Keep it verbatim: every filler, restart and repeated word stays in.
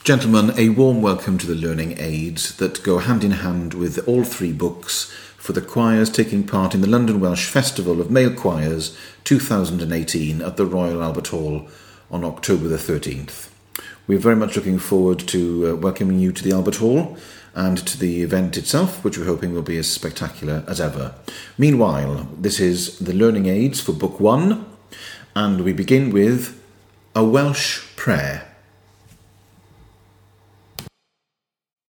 Gentlemen, a warm welcome to the learning aids that go hand in hand with all three books for the choirs taking part in the London Welsh Festival of Male Choirs two thousand eighteen at the Royal Albert Hall on October the thirteenth. We're very much looking forward to uh, welcoming you to the Albert Hall and to the event itself, which we're hoping will be as spectacular as ever. Meanwhile, this is the learning aids for Book One, and we begin with a Welsh prayer.